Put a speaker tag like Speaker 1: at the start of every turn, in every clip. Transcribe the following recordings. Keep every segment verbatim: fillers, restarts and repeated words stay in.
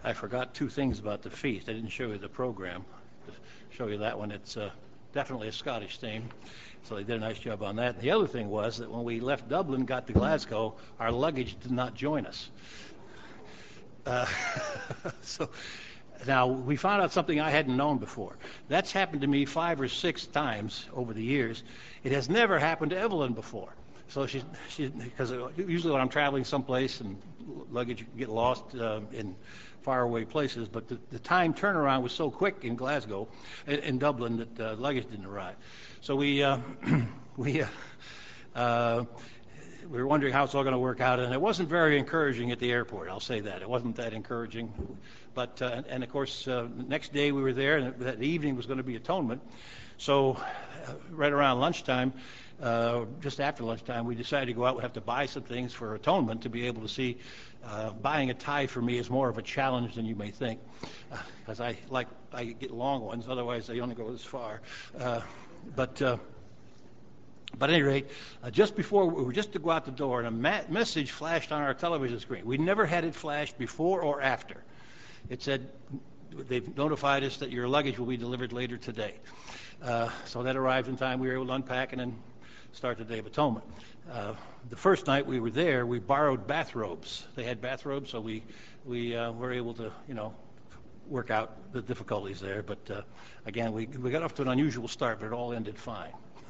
Speaker 1: I forgot two things about the feast. I didn't show you the program. To show you that one, it's uh, definitely a Scottish theme. So they did a nice job on that. The other thing was that when we left Dublin, got to Glasgow, our luggage did not join us. Uh, so now we found out something I hadn't known before. That's happened to me five or six times over the years. It has never happened to Evelyn before. So she, she, because usually when I'm traveling someplace and luggage get lost uh, in faraway places, but the, the time turnaround was so quick in Glasgow, in, in Dublin, that uh, luggage didn't arrive. So we uh, we uh, uh, we were wondering how it's all going to work out, and it wasn't very encouraging at the airport. I'll say that it wasn't that encouraging. But uh, and of course, uh, the next day we were there, and that evening was going to be Atonement. So uh, right around lunchtime, uh, just after lunchtime, we decided to go out. We have to buy some things for Atonement to be able to see. Uh, buying a tie for me is more of a challenge than you may think, because uh, I like I get long ones. Otherwise, they only go this far. Uh, but uh, but at any rate, uh, just before we were just to go out the door, and a ma- message flashed on our television screen. We never had it flash before or after. It said, "They've notified us that your luggage will be delivered later today." Uh, so that arrived in time. We were able to unpack and then start the Day of Atonement. Uh, the first night we were there, we borrowed bathrobes. They had bathrobes, so we we uh, were able to, you know, work out the difficulties there. But uh, again, we we got off to an unusual start, but it all ended fine.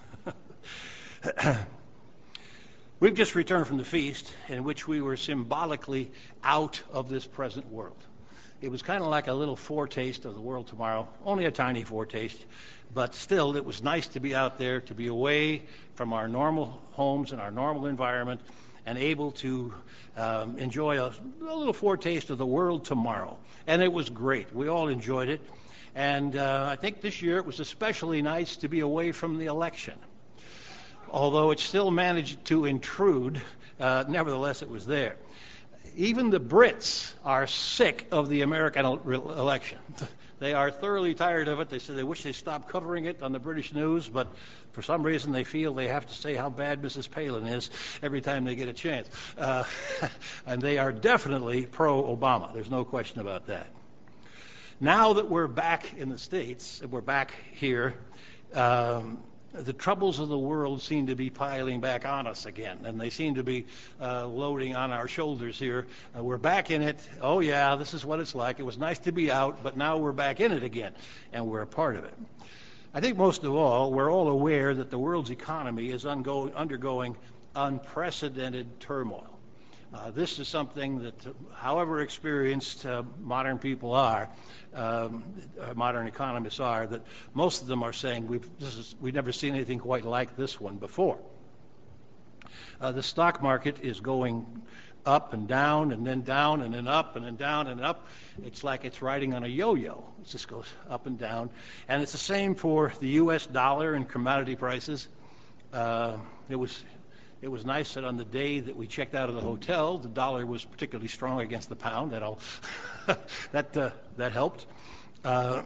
Speaker 1: We've just returned from the feast in which we were symbolically out of this present world. It was kind of like a little foretaste of the world tomorrow, only a tiny foretaste, but still it was nice to be out there, to be away from our normal homes and our normal environment, and able to um, enjoy a, a little foretaste of the world tomorrow. And it was great. We all enjoyed it. And uh, I think this year it was especially nice to be away from the election. Although it still managed to intrude, uh, nevertheless it was there. Even the Brits are sick of the American election. They are thoroughly tired of it. They say they wish they stopped covering it on the British news, but for some reason they feel they have to say how bad Missus Palin is every time they get a chance. Uh, and they are definitely pro-Obama. There's no question about that. Now that we're back in the States, and we're back here, um, the troubles of the world seem to be piling back on us again, and they seem to be uh, loading on our shoulders here. Uh, we're back in it. Oh, yeah, this is what it's like. It was nice to be out, but now we're back in it again, and we're a part of it. I think most of all, we're all aware that the world's economy is ungo- undergoing unprecedented turmoil. Uh, this is something that, uh, however experienced uh, modern people are, um, uh, modern economists are, that most of them are saying we've this is we've never seen anything quite like this one before. Uh, the stock market is going up and down and then down and then up and then down and up. It's like it's riding on a yo-yo. It just goes up and down. And it's the same for the U S dollar and commodity prices. Uh, it was. It was nice that on the day that we checked out of the hotel, the dollar was particularly strong against the pound. That all, that uh, that helped. Uh,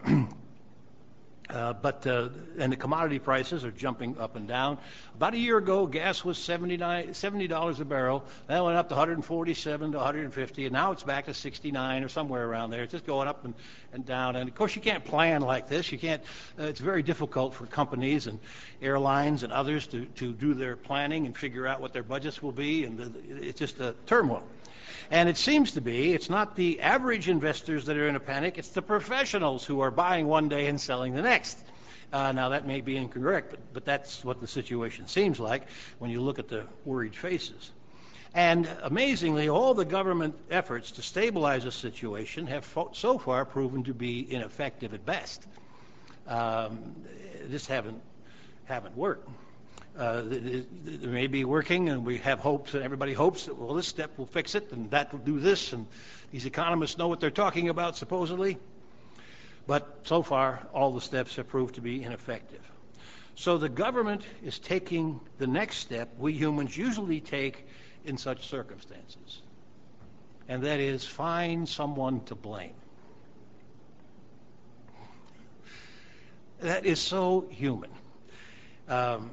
Speaker 1: uh, but uh, and the commodity prices are jumping up and down. About a year ago, gas was seventy-nine, seventy dollars a barrel. That went up to one hundred forty-seven to one hundred fifty, and now it's back to sixty-nine or somewhere around there. It's just going up and, and down. And of course, you can't plan like this. You can't. Uh, it's very difficult for companies and airlines and others to, to do their planning and figure out what their budgets will be, and the, it's just a turmoil. And it seems to be, it's not the average investors that are in a panic, it's the professionals who are buying one day and selling the next. Uh, now, that may be incorrect, but, but that's what the situation seems like when you look at the worried faces. And amazingly, all the government efforts to stabilize the situation have fo- so far proven to be ineffective at best. Um, just haven't, haven't worked. Uh, they may be working, and we have hopes, and everybody hopes that, well, this step will fix it, and that will do this, and these economists know what they're talking about, supposedly. But so far, all the steps have proved to be ineffective. So the government is taking the next step we humans usually take in such circumstances, and that is find someone to blame. That is so human. Um,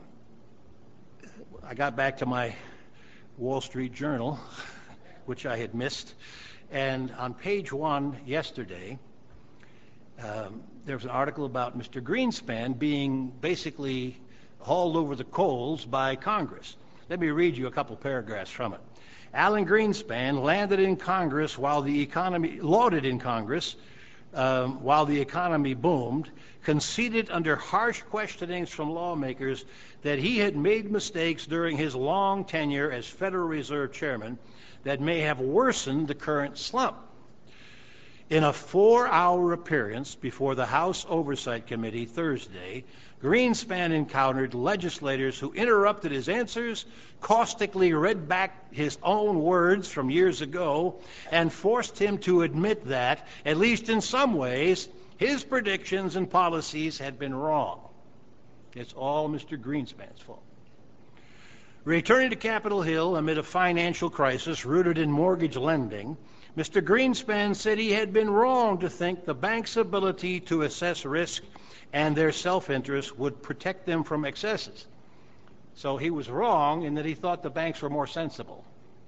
Speaker 1: I got back to my Wall Street Journal, which I had missed, And on page one yesterday, um, there was an article about Mister Greenspan being basically hauled over the coals by Congress. Let me read you a couple paragraphs from it. Alan Greenspan landed in Congress while the economy, lauded in Congress um, while the economy boomed, conceded under harsh questionings from lawmakers that he had made mistakes during his long tenure as Federal Reserve Chairman that may have worsened the current slump. In a four-hour appearance before the House Oversight Committee Thursday, Greenspan encountered legislators who interrupted his answers, caustically read back his own words from years ago, and forced him to admit that, at least in some ways, his predictions and policies had been wrong. It's all Mister Greenspan's fault. Returning to Capitol Hill amid a financial crisis rooted in mortgage lending, Mister Greenspan said he had been wrong to think the bank's ability to assess risk and their self-interest would protect them from excesses. So he was wrong in that he thought the banks were more sensible.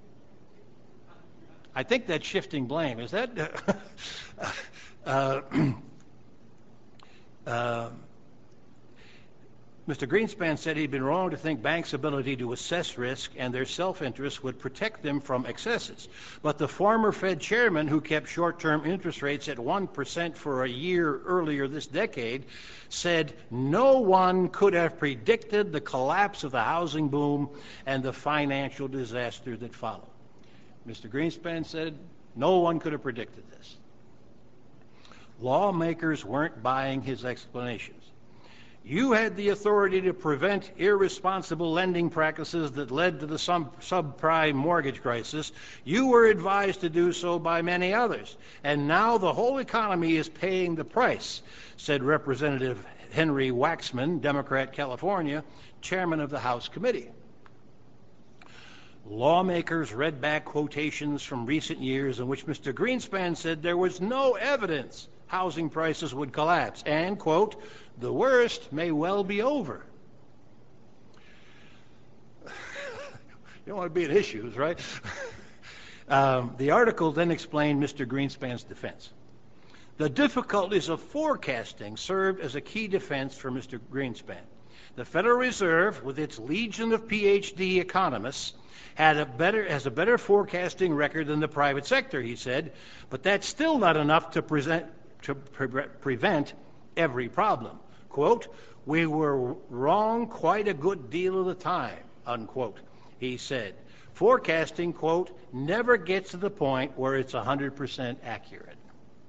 Speaker 1: I think that's shifting blame. Is that? uh, uh, Mister Greenspan said he'd been wrong to think banks' ability to assess risk and their self-interest would protect them from excesses. But the former Fed chairman, who kept short-term interest rates at one percent for a year earlier this decade, said no one could have predicted the collapse of the housing boom and the financial disaster that followed. Mister Greenspan said no one could have predicted this. Lawmakers weren't buying his explanations. You had the authority to prevent irresponsible lending practices that led to the sub- subprime mortgage crisis. You were advised to do so by many others. And now the whole economy is paying the price, said Representative Henry Waxman, Democrat, California, chairman of the House Committee. Lawmakers read back quotations from recent years in which Mister Greenspan said there was no evidence housing prices would collapse and, quote, the worst may well be over. You don't want to be in issues, right? um, the article then explained Mister Greenspan's defense. The difficulties of forecasting served as a key defense for Mister Greenspan. The Federal Reserve, with its legion of P H D economists, had a better, has a better forecasting record than the private sector, he said, but that's still not enough to, present, to pre- prevent every problem. Quote, we were wrong quite a good deal of the time, unquote, he said. Forecasting, quote, never gets to the point where it's one hundred percent accurate.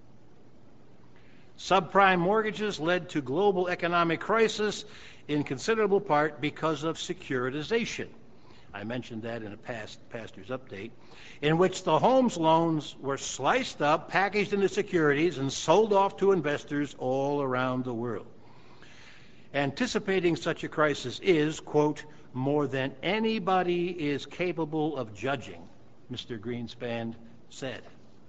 Speaker 1: Subprime mortgages led to global economic crisis in considerable part because of securitization. I mentioned that in a past pastor's update, in which the home's loans were sliced up, packaged into securities, and sold off to investors all around the world. Anticipating such a crisis is, quote, more than anybody is capable of judging, Mister Greenspan said.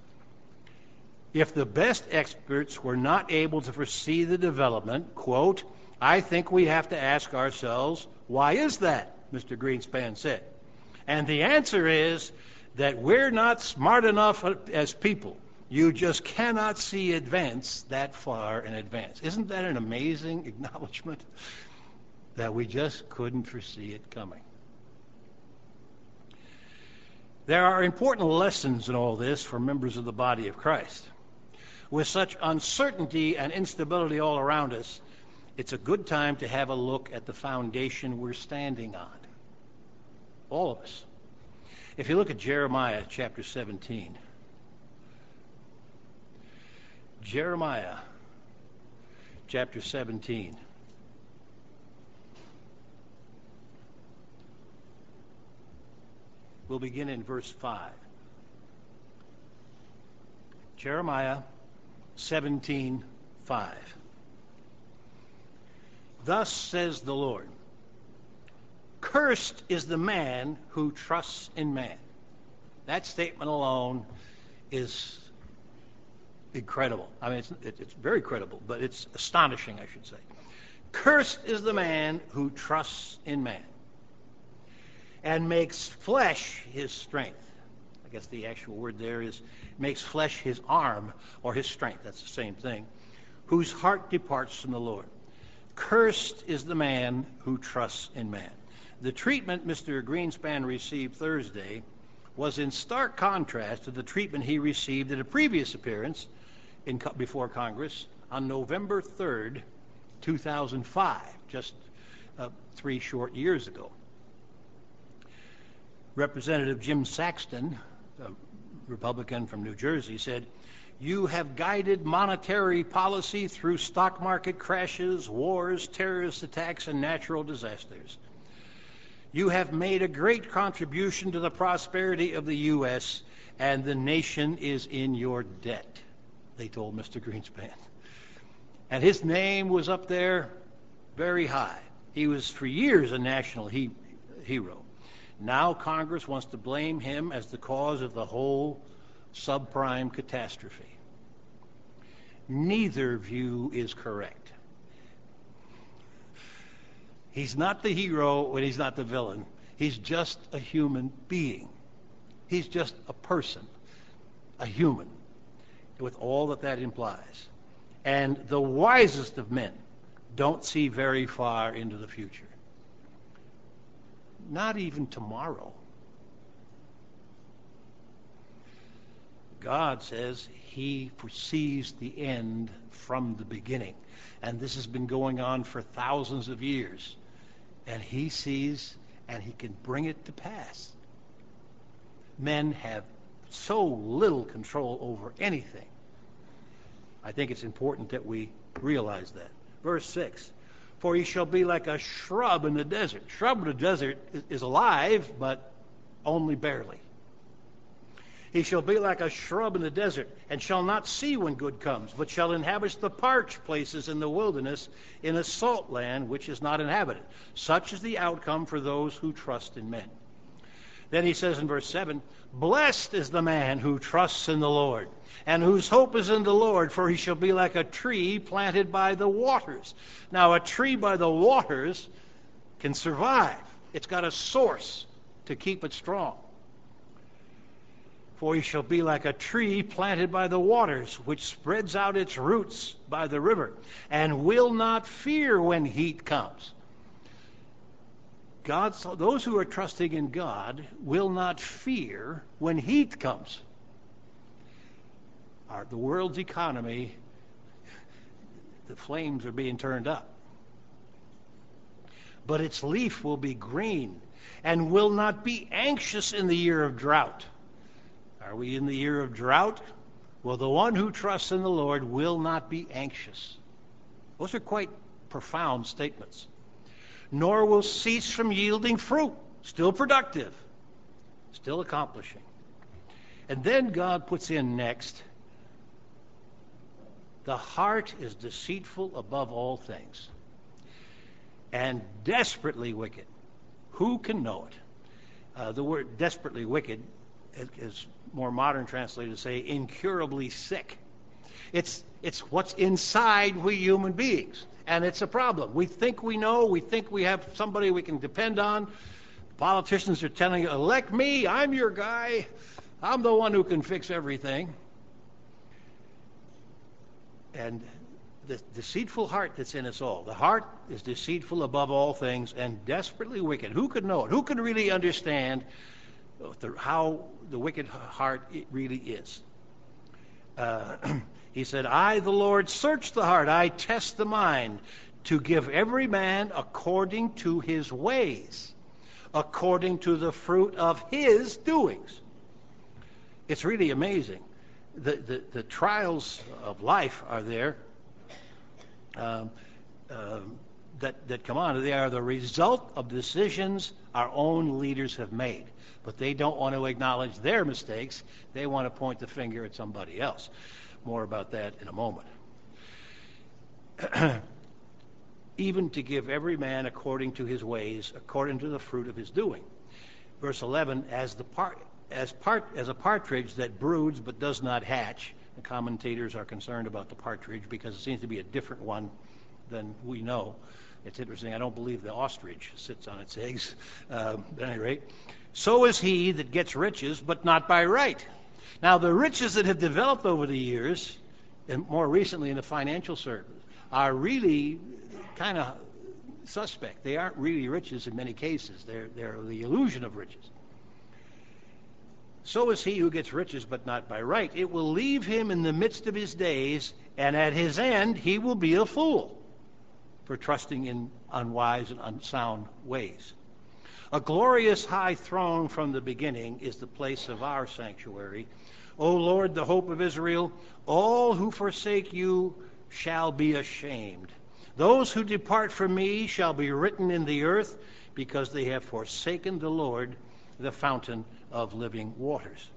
Speaker 1: If the best experts were not able to foresee the development, quote, I think we have to ask ourselves, why is that, Mister Greenspan said. And the answer is that we're not smart enough as people. You just cannot see events that far in advance. Isn't that an amazing acknowledgement? That we just couldn't foresee it coming. There are important lessons in all this for members of the body of Christ. With such uncertainty and instability all around us, it's a good time to have a look at the foundation we're standing on. All of us. If you look at Jeremiah chapter seventeen, Jeremiah chapter seventeen. We'll begin in verse five. Jeremiah seventeen, five. Thus says the Lord, cursed is the man who trusts in man. That statement alone is incredible. I mean, it's, it's very credible, but it's astonishing, I should say. Cursed is the man who trusts in man and makes flesh his strength. I guess the actual word there is, makes flesh his arm or his strength. That's the same thing. Whose heart departs from the Lord. Cursed is the man who trusts in man. The treatment Mister Greenspan received Thursday was in stark contrast to the treatment he received at a previous appearance in, before Congress on November third, two thousand five, just uh, three short years ago. Representative Jim Saxton, a Republican from New Jersey, said, "You have guided monetary policy through stock market crashes, wars, terrorist attacks, and natural disasters. You have made a great contribution to the prosperity of the U S, and the nation is in your debt," they told Mister Greenspan. And his name was up there very high. He was for years a national he- hero. Now Congress wants to blame him as the cause of the whole subprime catastrophe. Neither view is correct. He's not the hero and he's not the villain. He's just a human being. He's just a person, a human, with all that that implies. And the wisest of men don't see very far into the future. Not even tomorrow. God says he foresees the end from the beginning. And this has been going on for thousands of years. And he sees and he can bring it to pass. Men have so little control over anything. I think it's important that we realize that. Verse six, "For he shall be like a shrub in the desert." Shrub in the desert is alive, but only barely. "He shall be like a shrub in the desert, and shall not see when good comes, but shall inhabit the parched places in the wilderness, in a salt land which is not inhabited. Such is the outcome for those who trust in men." Then he says in verse seven, "Blessed is the man who trusts in the Lord, and whose hope is in the Lord, for he shall be like a tree planted by the waters." Now, a tree by the waters can survive. It's got a source to keep it strong. "For he shall be like a tree planted by the waters, which spreads out its roots by the river, and will not fear when heat comes." God, those who are trusting in God will not fear when heat comes. Our, the world's economy, the flames are being turned up. "But its leaf will be green, and will not be anxious in the year of drought." Are we in the year of drought? Well, the one who trusts in the Lord will not be anxious. Those are quite profound statements. "Nor will cease from yielding fruit." Still productive, still accomplishing. And then God puts in next, "The heart is deceitful above all things, and desperately wicked. Who can know it?" Uh, the word desperately wicked is more modern translators say incurably sick. It's it's what's inside we human beings, and it's a problem. We think we know, we think we have somebody we can depend on. Politicians are telling you, "Elect me, I'm your guy. I'm the one who can fix everything." And the deceitful heart that's in us all. The heart is deceitful above all things and desperately wicked. Who could know it? Who can really understand the, how the wicked heart it really is? Uh, he said, "I, the Lord, search the heart. I test the mind to give every man according to his ways, according to the fruit of his doings." It's really amazing. The, the, the trials of life are there um, um, that, that come on. They are the result of decisions our own leaders have made. But they don't want to acknowledge their mistakes. They want to point the finger at somebody else. More about that in a moment. "Even to give every man according to his ways, according to the fruit of his doing." Verse eleven, as the part as part as a partridge that broods but does not hatch. The commentators are concerned about the partridge because it seems to be a different one than we know. It's interesting. I don't believe the ostrich sits on its eggs. Uh, at any rate, So is he that gets riches, but not by right. Now, the riches that have developed over the years, and more recently in the financial circle, are really kind of suspect. They aren't really riches in many cases. They're, they're the illusion of riches. So is he who gets riches, but not by right. It will leave him in the midst of his days, and at his end he will be a fool for trusting in unwise and unsound ways. A glorious high throne from the beginning is the place of our sanctuary. O Lord, the hope of Israel, all who forsake you shall be ashamed. Those who depart from me shall be written in the earth, because they have forsaken the Lord, the fountain of living waters.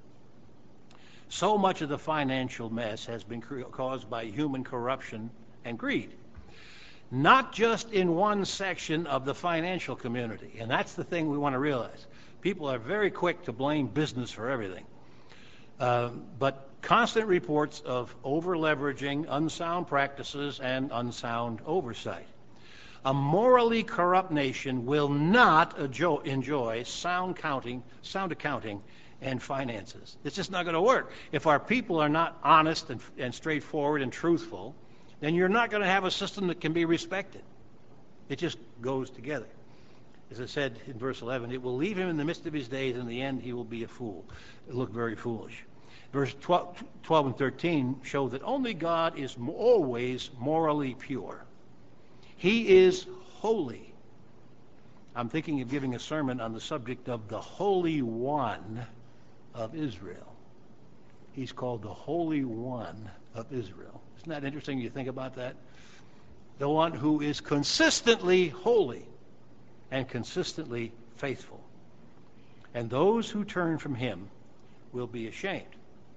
Speaker 1: So much of the financial mess has been caused by human corruption and greed. Not just in one section of the financial community. And that's the thing we want to realize. People are very quick to blame business for everything. Uh, but constant reports of over-leveraging, unsound practices, and unsound oversight. A morally corrupt nation will not enjoy sound counting, sound accounting, and finances. It's just not going to work. If our people are not honest and, and straightforward and truthful, then you're not going to have a system that can be respected. It just goes together. As I said in verse eleven, it will leave him in the midst of his days, and in the end he will be a fool. It look very foolish. Verse twelve, twelve and thirteen show that only God is always morally pure. He is holy. I'm thinking of giving a sermon on the subject of the Holy One of Israel. He's called the Holy One of Israel. Isn't that interesting? You think about that? The one who is consistently holy and consistently faithful. And those who turn from him will be ashamed.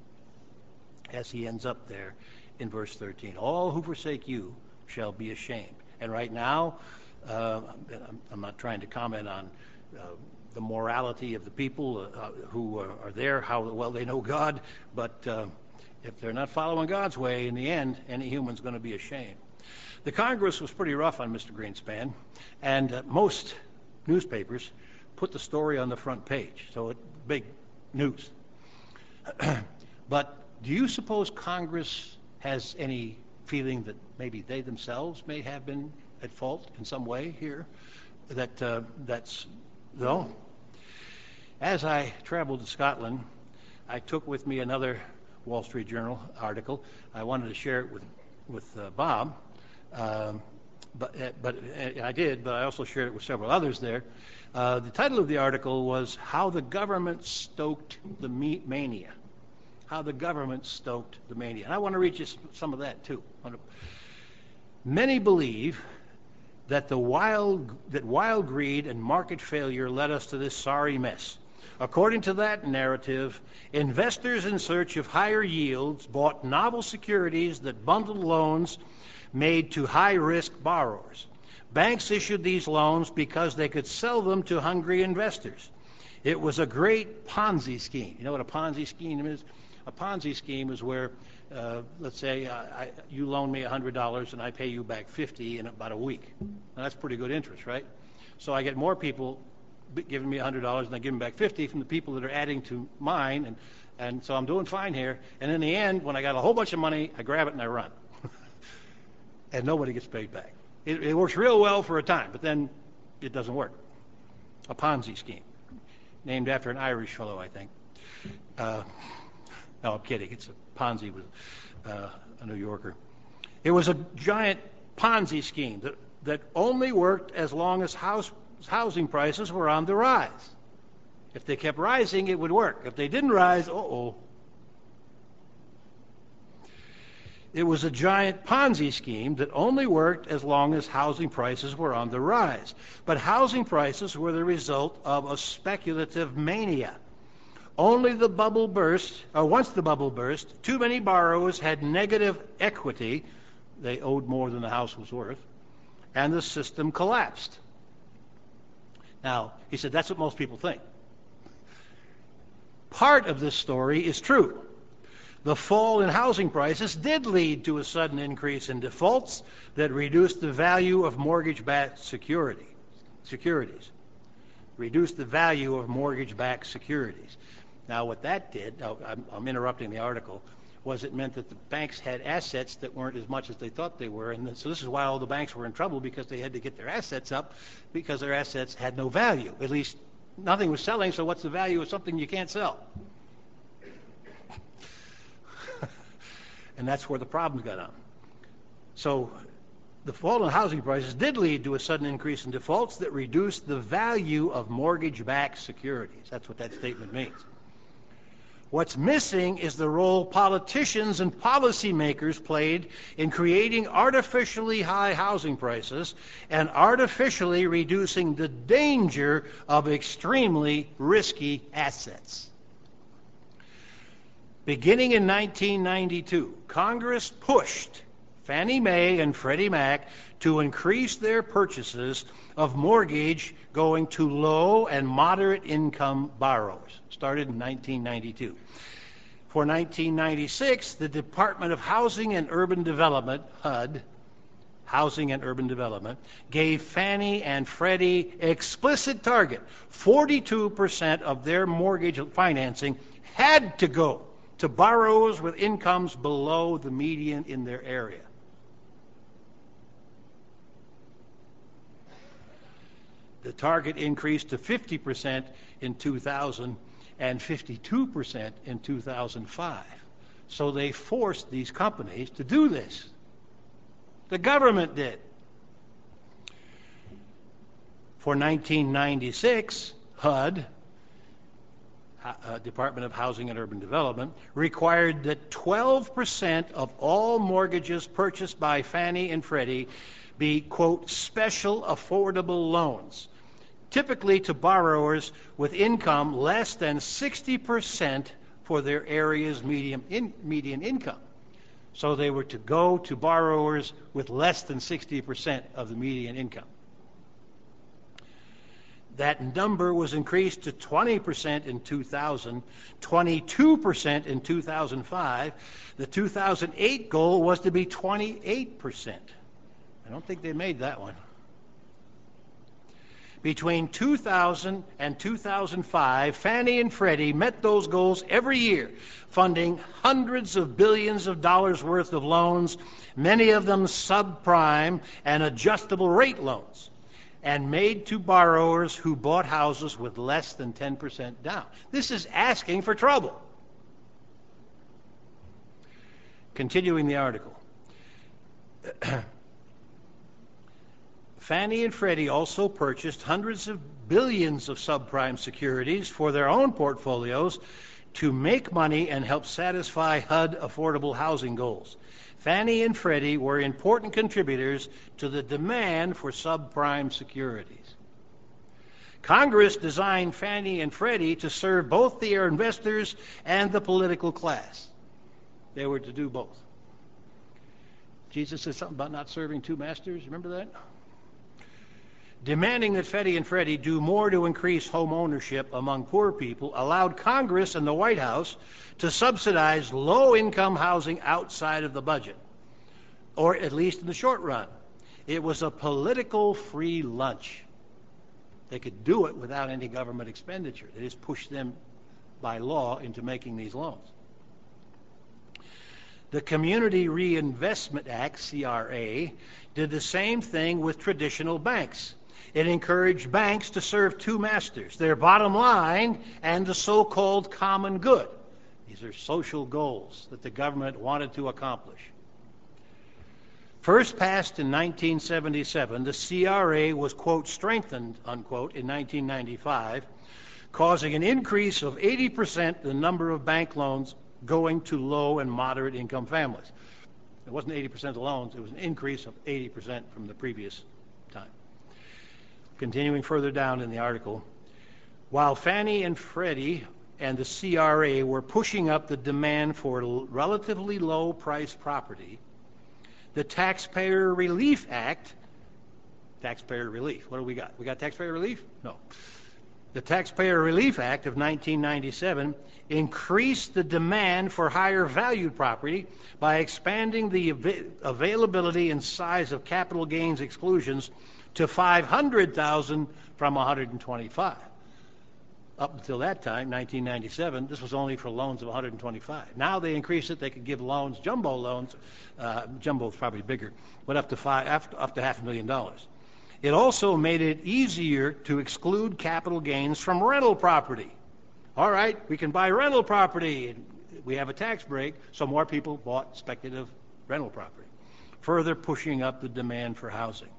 Speaker 1: As he ends up there in verse thirteen. All who forsake you shall be ashamed. And right now, uh, I'm not trying to comment on uh, the morality of the people uh, who are, are there, how well they know God, but uh, if they're not following God's way, in the end, any human's going to be ashamed. The Congress was pretty rough on Mister Greenspan, and uh, most newspapers put the story on the front page, so it's big news. But do you suppose Congress has any feeling that maybe they themselves may have been at fault in some way here? That uh, that's no. As I traveled to Scotland, I took with me another Wall Street Journal article. I wanted to share it with with uh, Bob, um, but uh, but uh, I did. But I also shared it with several others there. Uh, the title of the article was "How the Government Stoked the Mania." How the government stoked the mania. And I want to read you some of that too. Many believe that the wild that wild greed and market failure led us to this sorry mess. According to that narrative, investors in search of higher yields bought novel securities that bundled loans made to high-risk borrowers. Banks issued these loans because they could sell them to hungry investors. It was a great Ponzi scheme. You know what a Ponzi scheme is? A Ponzi scheme is where, uh, let's say, uh, I, you loan me one hundred dollars and I pay you back fifty in about a week. Now, that's pretty good interest, right? So I get more people giving me one hundred dollars and I give them back fifty from the people that are adding to mine, and, and so I'm doing fine here. And in the end, when I got a whole bunch of money, I grab it and I run. And nobody gets paid back. It, it works real well for a time, but then it doesn't work. A Ponzi scheme, named after an Irish fellow, I think. Uh, No, I'm kidding. It's a Ponzi was uh, a New Yorker. It was a giant Ponzi scheme that, that only worked as long as house, housing prices were on the rise. If they kept rising, it would work. If they didn't rise, uh-oh. It was a giant Ponzi scheme that only worked as long as housing prices were on the rise. But housing prices were the result of a speculative mania. Only the bubble burst, or once the bubble burst, too many borrowers had negative equity. They owed more than the house was worth, and the system collapsed. Now, he said, that's what most people think. Part of this story is true. The fall in housing prices did lead to a sudden increase in defaults that reduced the value of mortgage-backed security, securities. reduced the value of mortgage-backed securities. Now, what that did, oh, I'm, I'm interrupting the article, was it meant that the banks had assets that weren't as much as they thought they were. And so this is why all the banks were in trouble, because they had to get their assets up because their assets had no value. At least nothing was selling, so what's the value of something you can't sell? And that's where the problems got on. So the fall in housing prices did lead to a sudden increase in defaults that reduced the value of mortgage-backed securities. That's what that statement means. What's missing is the role politicians and policymakers played in creating artificially high housing prices and artificially reducing the danger of extremely risky assets. Beginning in nineteen ninety-two, Congress pushed Fannie Mae and Freddie Mac to increase their purchases of mortgage going to low and moderate income borrowers. Started in nineteen ninety-two. For nineteen ninety-six, the Department of Housing and Urban Development, H U D, Housing and Urban Development, gave Fannie and Freddie explicit target. forty-two percent of their mortgage financing had to go to borrowers with incomes below the median in their area. The target increased to fifty percent in two thousand and fifty-two percent in two thousand five. So they forced these companies to do this. The government did. For nineteen ninety-six, H U D, uh, Department of Housing and Urban Development, required that twelve percent of all mortgages purchased by Fannie and Freddie be, quote, special affordable loans, typically to borrowers with income less than sixty percent for their area's median, in, median income. So they were to go to borrowers with less than sixty percent of the median income. That number was increased to twenty percent in two thousand, twenty-two percent in two thousand five. The two thousand eight goal was to be twenty-eight percent. I don't think they made that one. Between two thousand and two thousand five, Fannie and Freddie met those goals every year, funding hundreds of billions of dollars worth of loans, many of them subprime and adjustable rate loans, and made to borrowers who bought houses with less than ten percent down. This is asking for trouble. Continuing the article. Fannie and Freddie also purchased hundreds of billions of subprime securities for their own portfolios to make money and help satisfy H U D affordable housing goals. Fannie and Freddie were important contributors to the demand for subprime securities. Congress designed Fannie and Freddie to serve both their investors and the political class. They were to do both. Jesus said something about not serving two masters. Remember that? Demanding that Fannie and Freddie do more to increase home ownership among poor people allowed Congress and the White House to subsidize low-income housing outside of the budget, or at least in the short run. It was a political free lunch. They could do it without any government expenditure. They just pushed them by law into making these loans. The Community Reinvestment Act, C R A, did the same thing with traditional banks. It encouraged banks to serve two masters, their bottom line and the so-called common good. These are social goals that the government wanted to accomplish. First passed in nineteen seventy-seven, the C R A was, quote, strengthened, unquote, in nineteen ninety-five, causing an increase of eighty percent in the number of bank loans going to low and moderate income families. It wasn't eighty percent of loans, it was an increase of eighty percent from the previous time. Continuing further down in the article, while Fannie and Freddie and the C R A were pushing up the demand for relatively low-priced property, the Taxpayer Relief Act, Taxpayer Relief, what do we got? We got Taxpayer Relief? No. The Taxpayer Relief Act of nineteen ninety-seven increased the demand for higher valued property by expanding the av- availability and size of capital gains exclusions to five hundred thousand from one hundred twenty-five. Up until that time, nineteen ninety-seven, this was only for loans of one hundred twenty-five. Now they increased it. They could give loans, jumbo loans. Uh, jumbo is probably bigger, but up to five, up to half a million dollars. It also made it easier to exclude capital gains from rental property. All right, we can buy rental property. We have a tax break, so more people bought speculative rental property, further pushing up the demand for housing.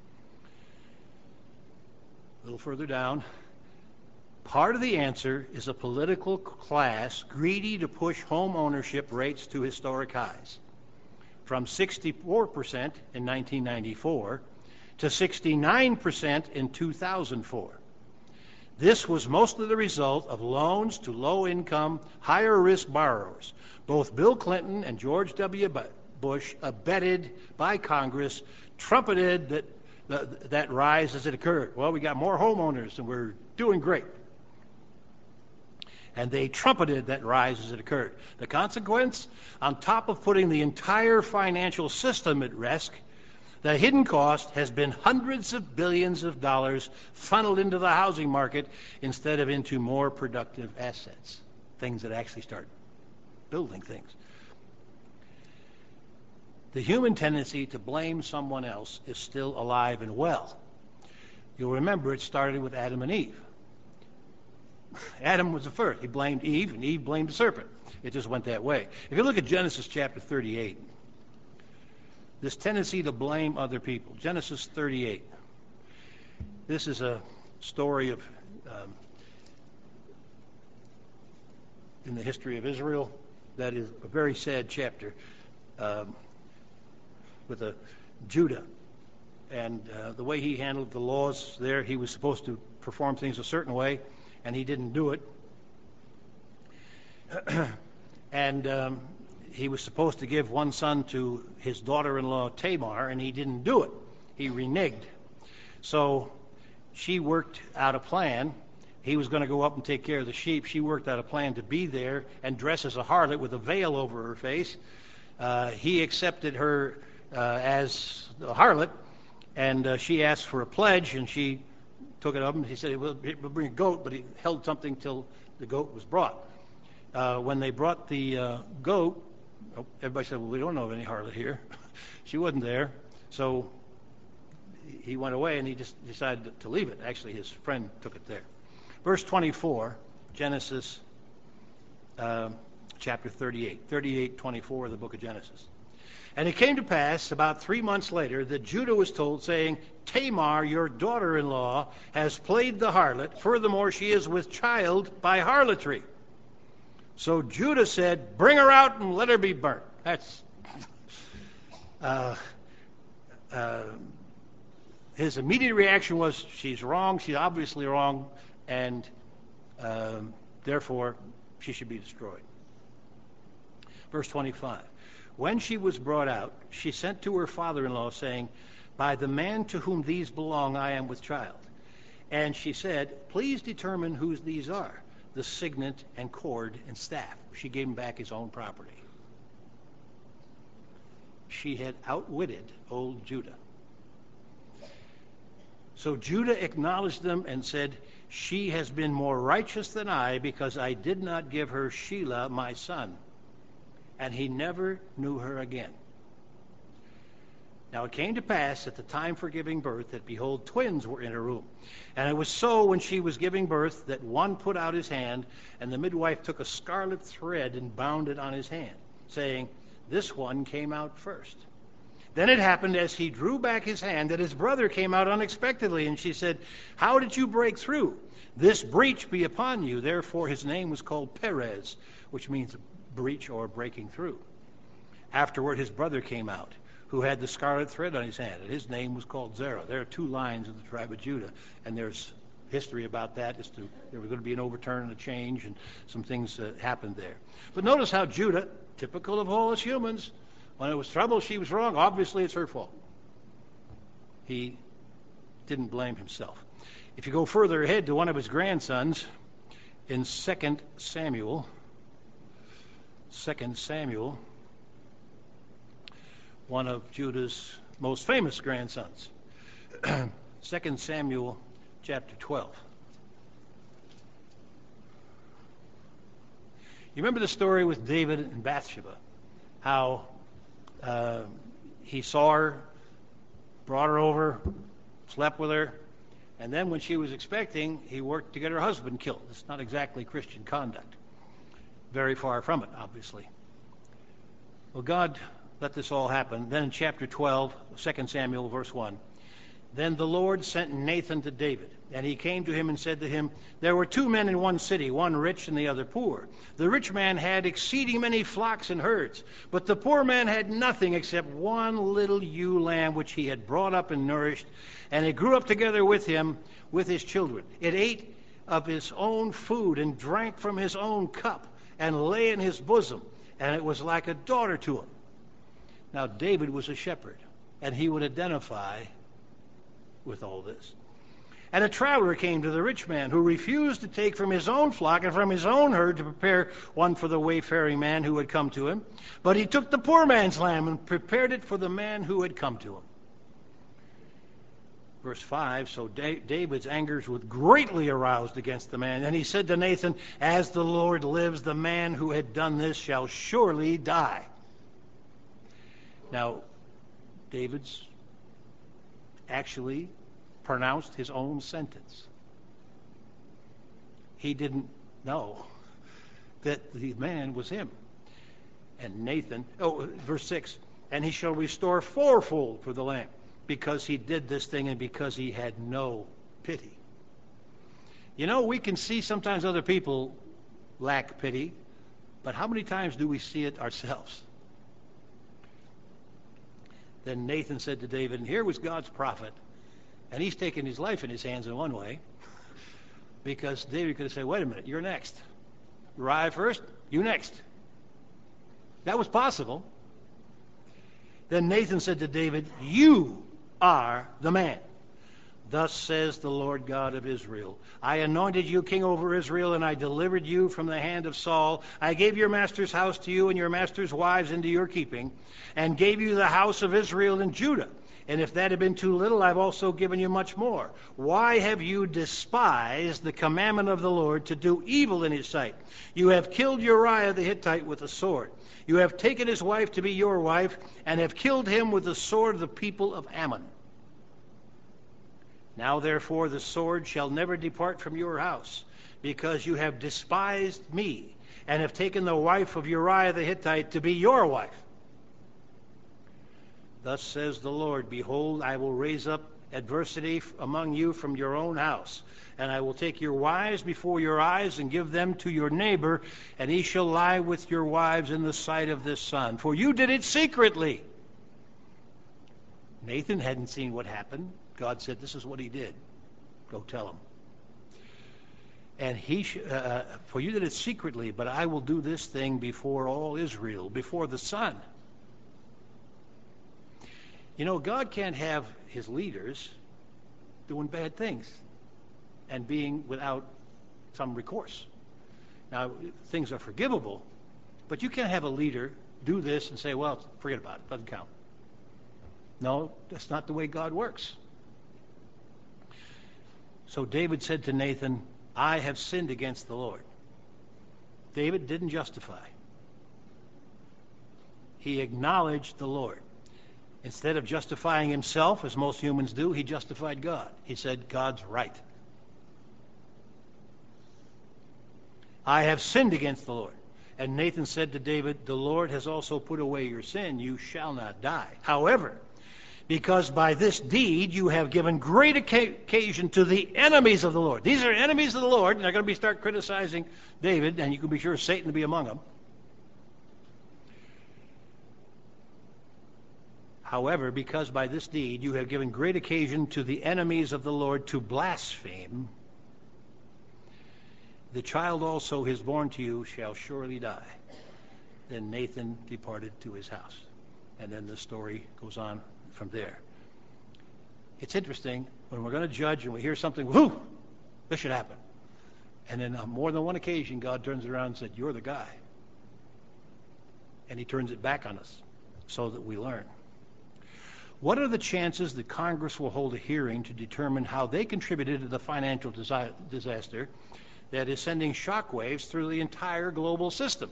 Speaker 1: A little further down, part of the answer is a political class greedy to push home ownership rates to historic highs, from sixty-four percent in nineteen ninety-four to sixty-nine percent in two thousand four. This was mostly the result of loans to low-income, higher-risk borrowers. Both Bill Clinton and George W. Bush, abetted by Congress, trumpeted that, that, that rise as it occurred. Well, we got more homeowners, and we're doing great. And they trumpeted that rise as it occurred. The consequence, on top of putting the entire financial system at risk, the hidden cost has been hundreds of billions of dollars funneled into the housing market instead of into more productive assets, things that actually start building things. The human tendency to blame someone else is still alive and well. You'll remember it started with Adam and Eve. Adam was the first. He blamed Eve, and Eve blamed the serpent. It just went that way. If you look at Genesis chapter thirty-eight, this tendency to blame other people. Genesis thirty-eight. This is a story of um, in the history of Israel that is a very sad chapter um, with a Judah. And uh, the way he handled the laws there, he was supposed to perform things a certain way, and he didn't do it. and um, he was supposed to give one son to his daughter-in-law Tamar, and he didn't do it. He reneged. So she worked out a plan. He was going to go up and take care of the sheep. She worked out a plan to be there and dress as a harlot with a veil over her face. Uh, he accepted her uh, as a harlot, and uh, she asked for a pledge, and she took it up, and he said, we'll, we'll bring a goat, but he held something till the goat was brought. Uh, when they brought the uh, goat, everybody said, well, we don't know of any harlot here. She wasn't there. So he went away, and he just decided to leave it. Actually, his friend took it there. Verse twenty-four, Genesis uh, chapter thirty-eight. thirty-eight, twenty-four of the book of Genesis. And it came to pass about three months later that Judah was told, saying, Tamar, your daughter-in-law, has played the harlot. Furthermore, she is with child by harlotry. So Judah said, bring her out and let her be burnt. That's uh, uh, his immediate reaction was, she's wrong, she's obviously wrong, and um, therefore she should be destroyed. Verse twenty-five. When she was brought out, she sent to her father-in-law, saying, by the man to whom these belong, I am with child. And she said, please determine whose these are, the signet and cord and staff. She gave him back his own property. She had outwitted old Judah. So Judah acknowledged them and said, she has been more righteous than I, because I did not give her Shelah, my son. And he never knew her again. Now it came to pass at the time for giving birth that, behold, twins were in her womb. And it was so when she was giving birth that one put out his hand, and the midwife took a scarlet thread and bound it on his hand, saying, this one came out first. Then it happened as he drew back his hand that his brother came out unexpectedly, and she said, how did you break through? This breach be upon you. Therefore his name was called Perez, which means breach or breaking through. Afterward his brother came out, who had the scarlet thread on his hand, and his name was called Zerah. There are two lines of the tribe of Judah, and there's history about that as to there was going to be an overturn and a change, and some things uh, happened there. But notice how Judah, typical of all us humans, when it was trouble, she was wrong. Obviously, it's her fault. He didn't blame himself. If you go further ahead to one of his grandsons, in Second Samuel, Second Samuel, one of Judah's most famous grandsons. Second Samuel chapter twelve. You remember the story with David and Bathsheba? How uh, he saw her, brought her over, slept with her, and then when she was expecting, he worked to get her husband killed. It's not exactly Christian conduct. Very far from it, obviously. Well, God let this all happen. Then in chapter twelve, Second Samuel, verse one, then the Lord sent Nathan to David, and he came to him and said to him, there were two men in one city, one rich and the other poor. The rich man had exceeding many flocks and herds, but the poor man had nothing except one little ewe lamb which he had brought up and nourished, and it grew up together with him, with his children. It ate of his own food and drank from his own cup and lay in his bosom, and it was like a daughter to him. Now David was a shepherd, and he would identify with all this. And a traveler came to the rich man, who refused to take from his own flock and from his own herd to prepare one for the wayfaring man who had come to him. But he took the poor man's lamb and prepared it for the man who had come to him. Verse five, so David's anger was greatly aroused against the man. And he said to Nathan, as the Lord lives, the man who had done this shall surely die. Now, David's actually pronounced his own sentence. He didn't know that the man was him. And Nathan, oh, verse six, and he shall restore fourfold for the lamb, because he did this thing and because he had no pity. You know, we can see sometimes other people lack pity, but how many times do we see it ourselves? Then Nathan said to David, and here was God's prophet, and he's taking his life in his hands in one way, because David could have said, wait a minute, you're next. Uriah first, you next. That was possible. Then Nathan said to David, you are the man. Thus says the Lord God of Israel, I anointed you king over Israel, and I delivered you from the hand of Saul. I gave your master's house to you and your master's wives into your keeping, and gave you the house of Israel and Judah. And if that had been too little, I've also given you much more. Why have you despised the commandment of the Lord to do evil in his sight? You have killed Uriah the Hittite with a sword. You have taken his wife to be your wife, and have killed him with the sword of the people of Ammon. Now therefore the sword shall never depart from your house, because you have despised me, and have taken the wife of Uriah the Hittite to be your wife. Thus says the Lord, behold, I will raise up adversity among you from your own house, and I will take your wives before your eyes and give them to your neighbor, and he shall lie with your wives in the sight of this sun. For you did it secretly. Nathan hadn't seen what happened. God said, this is what he did. Go tell him. And he, sh- uh, for you did it secretly, but I will do this thing before all Israel, before the sun. You know, God can't have his leaders doing bad things and being without some recourse. Now, things are forgivable, but you can't have a leader do this and say, well, forget about it, doesn't count. No, that's not the way God works. So David said to Nathan, I have sinned against the Lord. David didn't justify. He acknowledged the Lord. Instead of justifying himself, as most humans do, he justified God. He said, God's right. I have sinned against the Lord. And Nathan said to David, the Lord has also put away your sin. You shall not die. However, because by this deed you have given great occasion to the enemies of the Lord. These are enemies of the Lord, and they're going to be start criticizing David, and you can be sure Satan to be among them. However, because by this deed you have given great occasion to the enemies of the Lord to blaspheme, the child also is born to you shall surely die. Then Nathan departed to his house. And then the story goes on from there. It's interesting, when we're going to judge and we hear something, whoo, this should happen. And then on more than one occasion, God turns it around and said, you're the guy. And he turns it back on us so that we learn. What are the chances that Congress will hold a hearing to determine how they contributed to the financial disi- disaster that is sending shockwaves through the entire global system?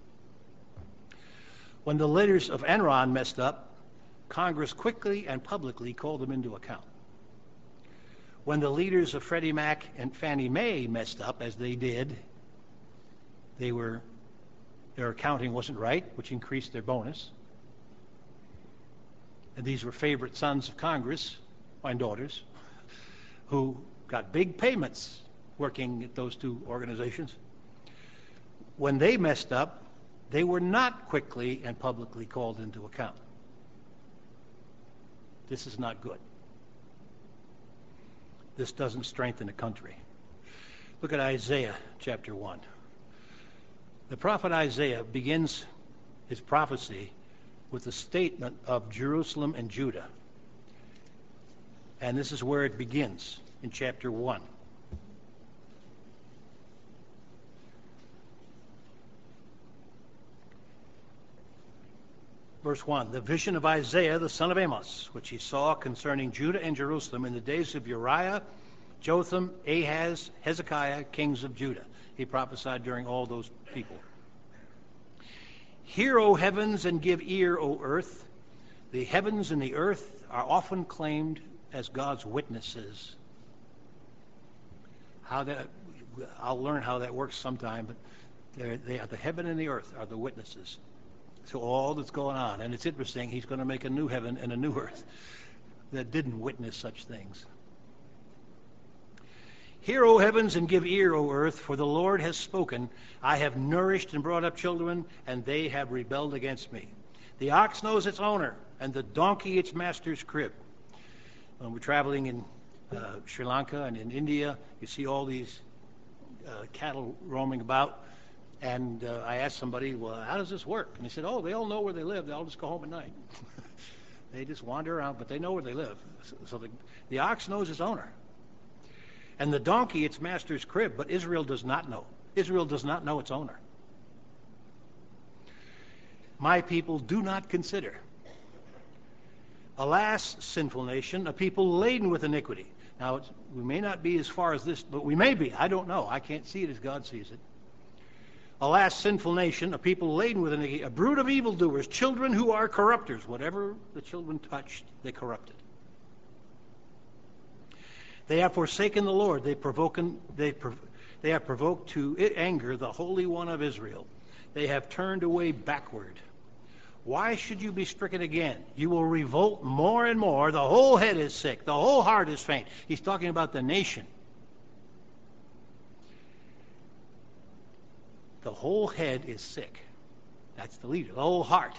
Speaker 1: When the leaders of Enron messed up, Congress quickly and publicly called them into account. When the leaders of Freddie Mac and Fannie Mae messed up, as they did, they were, their accounting wasn't right, which increased their bonus. And these were favorite sons of Congress, my daughters, who got big payments working at those two organizations. When they messed up, they were not quickly and publicly called into account. This is not good. This doesn't strengthen a country. Look at Isaiah chapter one. The prophet Isaiah begins his prophecy with a statement of Jerusalem and Judah. And this is where it begins in chapter one. Verse one, the vision of Isaiah, the son of Amos, which he saw concerning Judah and Jerusalem in the days of Uriah, Jotham, Ahaz, Hezekiah, kings of Judah. He prophesied during all those people. Hear, O heavens, and give ear, O earth. The heavens and the earth are often claimed as God's witnesses. How that, I'll learn how that works sometime, but they are, the heaven and the earth are the witnesses to all that's going on. And it's interesting, he's going to make a new heaven and a new earth that didn't witness such things. Hear, O heavens, and give ear, O earth, for the Lord has spoken. I have nourished and brought up children, and they have rebelled against me. The ox knows its owner, and the donkey its master's crib. When we're traveling in uh, Sri Lanka and in India, you see all these uh, cattle roaming about. And uh, I asked somebody, well, how does this work? And he said, oh, they all know where they live. They all just go home at night. They just wander around, but they know where they live. So, so the, the ox knows its owner. And the donkey its master's crib, but Israel does not know. Israel does not know its owner. My people do not consider. Alas, sinful nation, a people laden with iniquity. Now, it's, we may not be as far as this, but we may be. I don't know. I can't see it as God sees it. Alas, sinful nation, a people laden with iniquity, a brood of evildoers, children who are corrupters. Whatever the children touched, they corrupted. They have forsaken the Lord. They, provoken, they, prov- they have provoked to anger the Holy One of Israel. They have turned away backward. Why should you be stricken again? You will revolt more and more. The whole head is sick. The whole heart is faint. He's talking about the nation. The whole head is sick. That's the leader. The whole heart,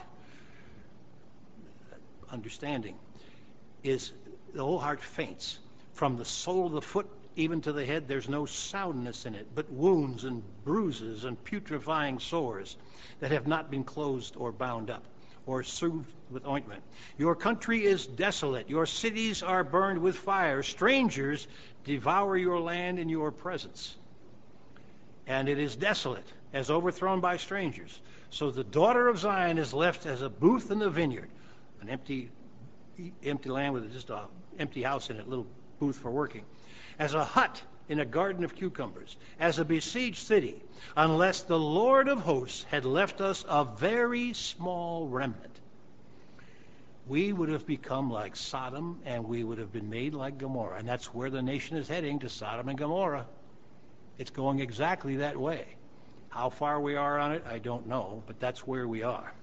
Speaker 1: understanding, is the whole heart faints. From the sole of the foot even to the head, there's no soundness in it, but wounds and bruises and putrefying sores that have not been closed or bound up or soothed with ointment. Your country is desolate. Your cities are burned with fire. Strangers devour your land in your presence. And it is desolate, as overthrown by strangers. So the daughter of Zion is left as a booth in the vineyard, an empty, empty land with just an empty house in it, little booth for working, as a hut in a garden of cucumbers, as a besieged city, unless the Lord of hosts had left us a very small remnant. We would have become like Sodom, and we would have been made like Gomorrah. And that's where the nation is heading, to Sodom and Gomorrah. It's going exactly that way. How far we are on it, I don't know, but that's where we are.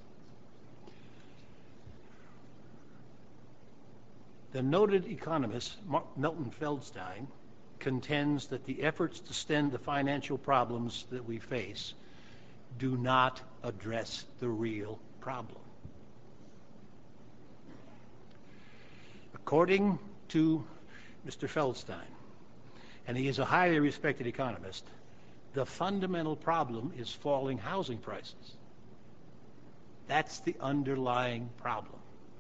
Speaker 1: The noted economist Milton Feldstein contends that the efforts to stem the financial problems that we face do not address the real problem. According to Mister Feldstein, and he is a highly respected economist, the fundamental problem is falling housing prices. That's the underlying problem.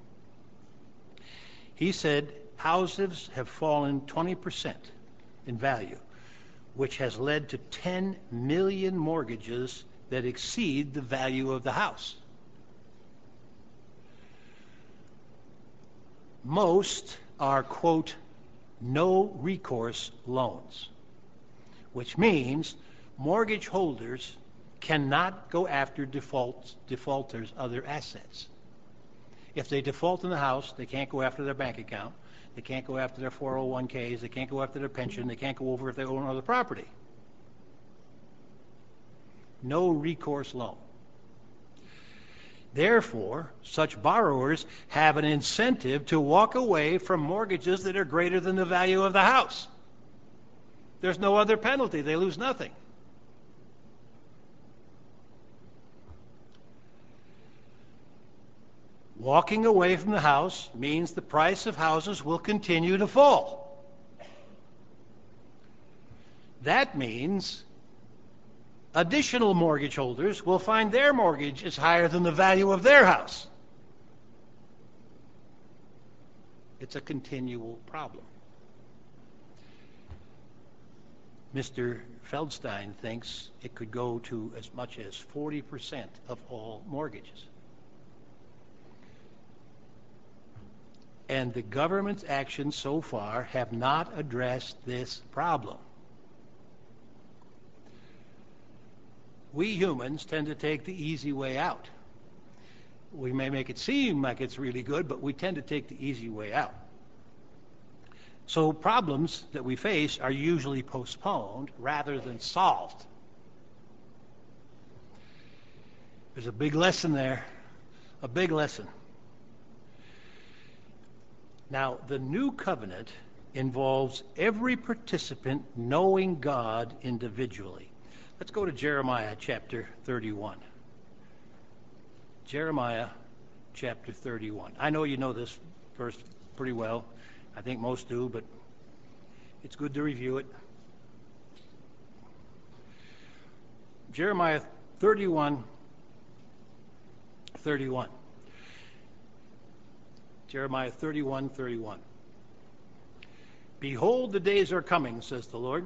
Speaker 1: He said houses have fallen twenty percent in value, which has led to ten million mortgages that exceed the value of the house. Most are, quote, no recourse loans, which means mortgage holders cannot go after default, defaulters' other assets. If they default in the house, they can't go after their bank account. They can't go after their four oh one k's. They can't go after their pension. They can't go over if they own other property. No recourse loan. Therefore, such borrowers have an incentive to walk away from mortgages that are greater than the value of the house. There's no other penalty. They lose nothing. Walking away from the house means the price of houses will continue to fall. That means additional mortgage holders will find their mortgage is higher than the value of their house. It's a continual problem. Mister Feldstein thinks it could go to as much as forty percent of all mortgages. And the government's actions so far have not addressed this problem. We humans tend to take the easy way out. We may make it seem like it's really good, but we tend to take the easy way out. So problems that we face are usually postponed rather than solved. There's a big lesson there, a big lesson. Now, the new covenant involves every participant knowing God individually. Let's go to Jeremiah chapter thirty-one. Jeremiah chapter thirty-one. I know you know this verse pretty well. I think most do, but it's good to review it. Jeremiah thirty-one, thirty-one. Jeremiah thirty-one, thirty-one. Behold, the days are coming, says the Lord,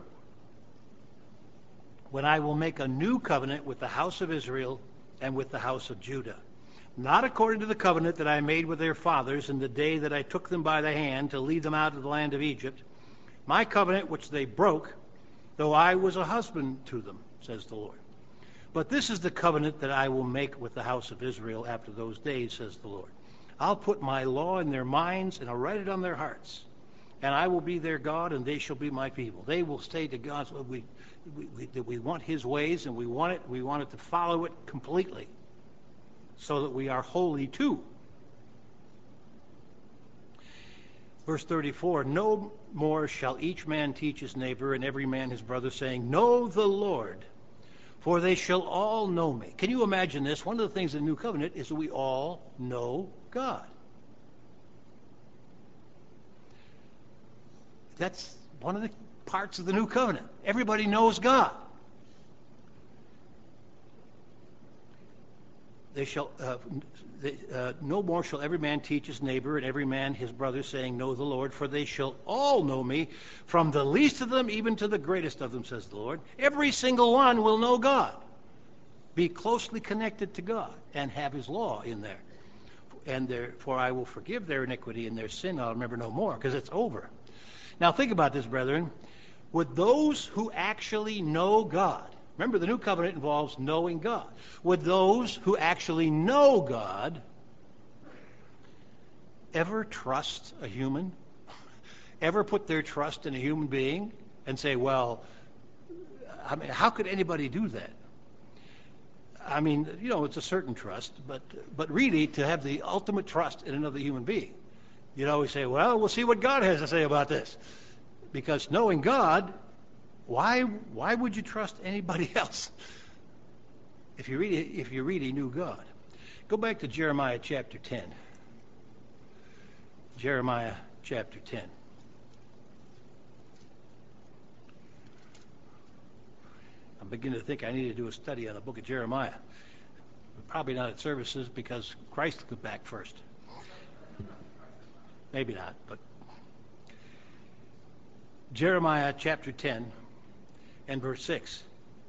Speaker 1: when I will make a new covenant with the house of Israel and with the house of Judah, not according to the covenant that I made with their fathers in the day that I took them by the hand to lead them out of the land of Egypt, my covenant which they broke, though I was a husband to them, says the Lord. But this is the covenant that I will make with the house of Israel after those days, says the Lord. I'll put my law in their minds, and I'll write it on their hearts. And I will be their God, and they shall be my people. They will say to God, we, we, we, we want his ways, and we want it, we want it to follow it completely, so that we are holy too. Verse thirty-four, no more shall each man teach his neighbor, and every man his brother, saying, know the Lord, for they shall all know me. Can you imagine this? One of the things in the New Covenant is that we all know God. That's one of the parts of the New Covenant. Everybody knows God. They shall uh, they, uh, no more shall every man teach his neighbor and every man his brother, saying, know the Lord, for they shall all know me, from the least of them even to the greatest of them, says the Lord. Every single one will know God, be closely connected to God, and have his law in there. And therefore I will forgive their iniquity, and their sin I'll remember no more, because it's over. Now think about this, brethren. Would those who actually know God, remember the new covenant involves knowing God, would those who actually know God ever trust a human? Ever put their trust in a human being and say, well, I mean, how could anybody do that? I mean, you know, it's a certain trust, but but really to have the ultimate trust in another human being. You'd always say, well, we'll see what God has to say about this. Because knowing God, why why would you trust anybody else if you really, if you really knew God? Go back to Jeremiah chapter ten. Jeremiah chapter ten. I'm beginning to think I need to do a study on the book of Jeremiah. Probably not at services because Christ will come back first. Maybe not, but Jeremiah chapter ten and verse six.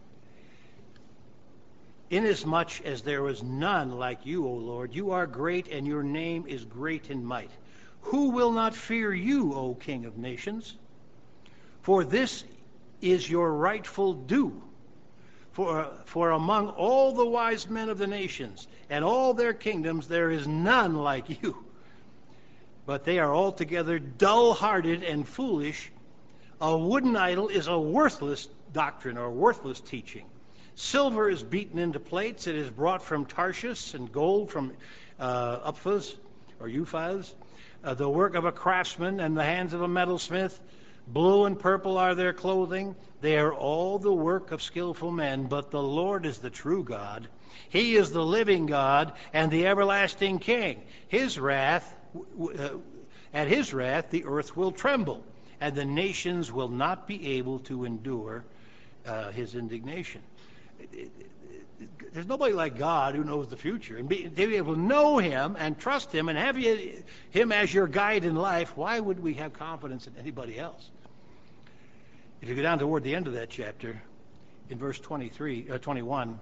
Speaker 1: Inasmuch as there was none like you, O Lord, you are great, and your name is great in might. Who will not fear you, O King of nations? For this is your rightful due. For, for among all the wise men of the nations and all their kingdoms, there is none like you. But they are altogether dull-hearted and foolish. A wooden idol is a worthless doctrine or worthless teaching. Silver is beaten into plates. It is brought from Tarshish, and gold from uh, Uphaz or Uphaz. Uh, the work of a craftsman and the hands of a metalsmith. Blue and purple are their clothing. They are all the work of skillful men. But the Lord is the true God. He is the living God and the everlasting King. His wrath, uh, at his wrath, the earth will tremble, and the nations will not be able to endure uh, his indignation. There's nobody like God who knows the future. And be, to be able to know him and trust him and have you, him as your guide in life, why would we have confidence in anybody else? If you go down toward the end of that chapter, in verse twenty-three, uh, twenty-one,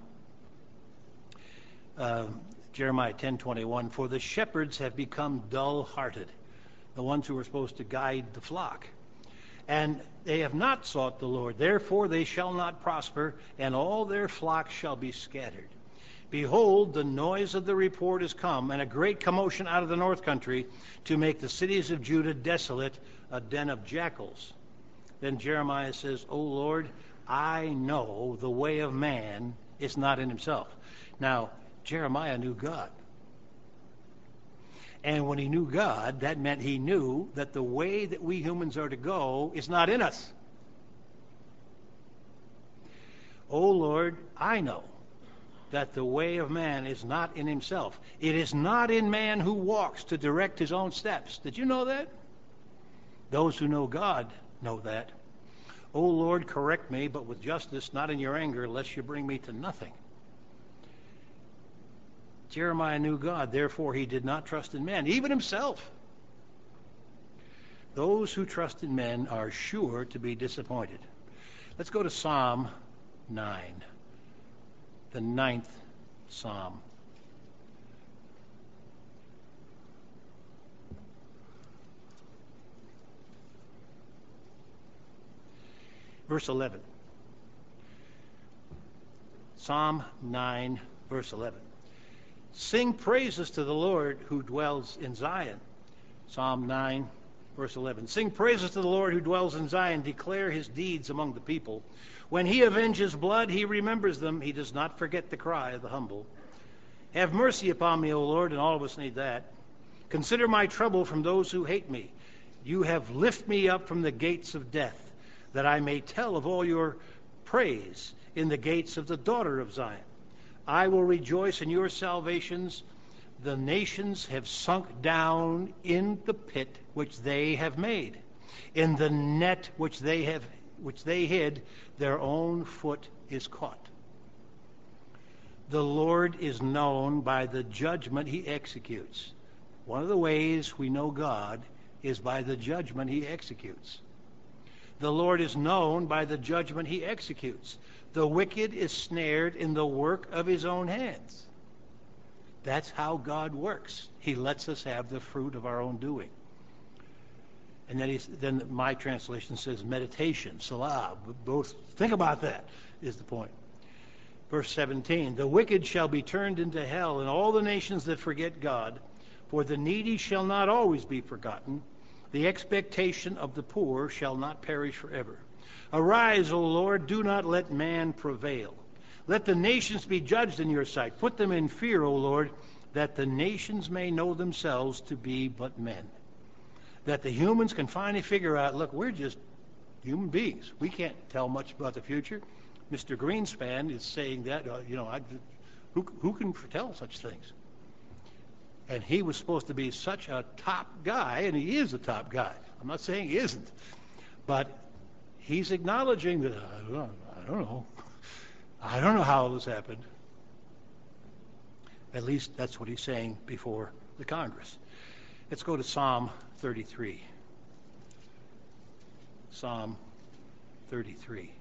Speaker 1: uh, Jeremiah ten twenty-one, for the shepherds have become dull-hearted, the ones who are supposed to guide the flock. And they have not sought the Lord. Therefore they shall not prosper, and all their flocks shall be scattered. Behold, the noise of the report is come, and a great commotion out of the north country, to make the cities of Judah desolate, a den of jackals. Then Jeremiah says, O Lord, I know the way of man is not in himself. Now, Jeremiah knew God. And when he knew God, that meant he knew that the way that we humans are to go is not in us. O Lord, I know that the way of man is not in himself. It is not in man who walks to direct his own steps. Did you know that? Those who know God know that. O Lord, correct me, but with justice, not in your anger, lest you bring me to nothing. Jeremiah knew God, therefore he did not trust in men, even himself. Those who trust in men are sure to be disappointed. Let's go to Psalm nine, the ninth Psalm. Verse eleven. Psalm nine, verse eleven. Sing praises to the Lord who dwells in Zion. Psalm nine, verse eleven. Sing praises to the Lord who dwells in Zion. Declare his deeds among the people. When he avenges blood, he remembers them. He does not forget the cry of the humble. Have mercy upon me, O Lord, and all of us need that. Consider my trouble from those who hate me. You have lifted me up from the gates of death, that I may tell of all your praise in the gates of the daughter of Zion. I will rejoice in your salvations. The nations have sunk down in the pit which they have made. In the net which they have which they hid, their own foot is caught. The Lord is known by the judgment he executes. One of the ways we know God is by the judgment he executes. The Lord is known by the judgment he executes. The wicked is snared in the work of his own hands. That's how God works. He lets us have the fruit of our own doing. And then, he's, then my translation says meditation, salah. Both think about that is the point. Verse seventeen, the wicked shall be turned into hell, and all the nations that forget God. For the needy shall not always be forgotten. The expectation of the poor shall not perish forever. Arise, O Lord, do not let man prevail. Let the nations be judged in your sight. Put them in fear, O Lord, that the nations may know themselves to be but men. That the humans can finally figure out, look, we're just human beings. We can't tell much about the future. Mister Greenspan is saying that, uh, you know, I, who, who can foretell such things? And he was supposed to be such a top guy, and he is a top guy. I'm not saying he isn't. But he's acknowledging that, I don't know, I don't know. I don't know how this happened. At least that's what he's saying before the Congress. Let's go to Psalm thirty-three. Psalm thirty-three.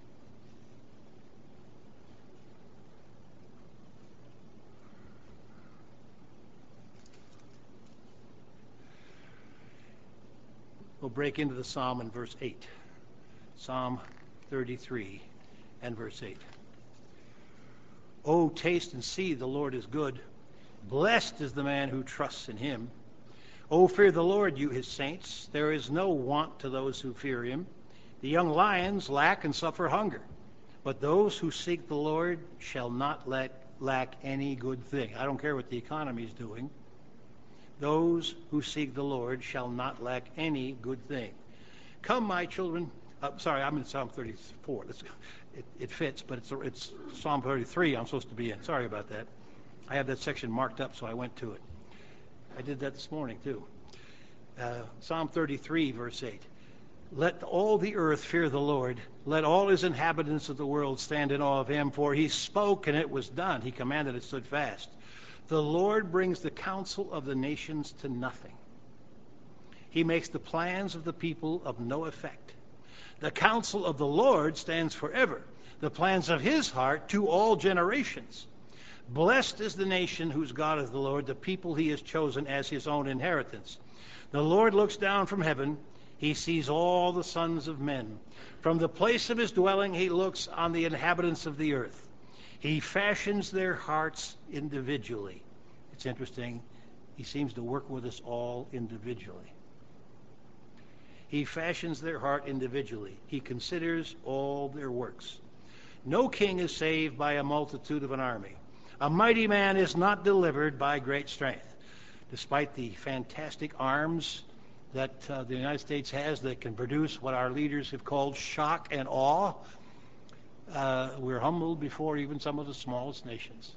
Speaker 1: We'll break into the psalm in verse eight. Psalm thirty-three and verse eight. Oh, taste and see the Lord is good. Blessed is the man who trusts in him. Oh, fear the Lord, you his saints. There is no want to those who fear him. The young lions lack and suffer hunger, but those who seek the Lord shall not lack, lack any good thing. I don't care what the economy is doing. Those who seek the Lord shall not lack any good thing. Come, my children. Uh, sorry, I'm in Psalm thirty-four. Let's, it, it fits, but it's, it's Psalm thirty-three I'm supposed to be in. Sorry about that. I have that section marked up, so I went to it. I did that this morning, too. Uh, Psalm thirty-three, verse eight. Let all the earth fear the Lord. Let all his inhabitants of the world stand in awe of him. For he spoke, and it was done. He commanded, it stood fast. The Lord brings the counsel of the nations to nothing. He makes the plans of the people of no effect. The counsel of the Lord stands forever, the plans of his heart to all generations. Blessed is the nation whose God is the Lord, the people he has chosen as his own inheritance. The Lord looks down from heaven. He sees all the sons of men. From the place of his dwelling, he looks on the inhabitants of the earth. He fashions their hearts individually. It's interesting. He seems to work with us all individually. He fashions their heart individually. He considers all their works. No king is saved by a multitude of an army. A mighty man is not delivered by great strength. Despite the fantastic arms that uh, the United States has that can produce what our leaders have called shock and awe, uh, we're humbled before even some of the smallest nations.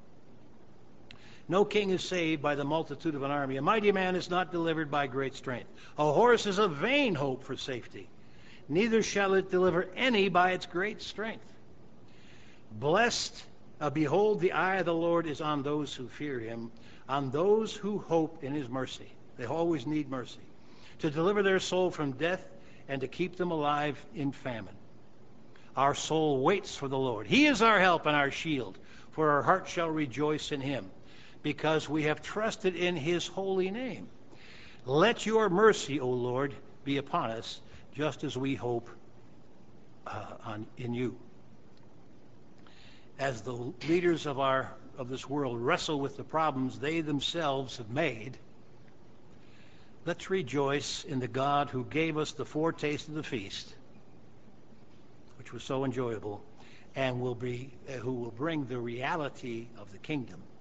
Speaker 1: No king is saved by the multitude of an army. A mighty man is not delivered by great strength. A horse is a vain hope for safety. Neither shall it deliver any by its great strength. Blessed, uh, behold, the eye of the Lord is on those who fear him, on those who hope in his mercy. They always need mercy. To deliver their soul from death and to keep them alive in famine. Our soul waits for the Lord. He is our help and our shield, for our heart shall rejoice in him, because we have trusted in his holy name. Let your mercy, O Lord, be upon us, just as we hope uh, on, in you. As the leaders of our of this world wrestle with the problems they themselves have made, let's rejoice in the God who gave us the foretaste of the feast, which was so enjoyable, and will be uh, who will bring the reality of the kingdom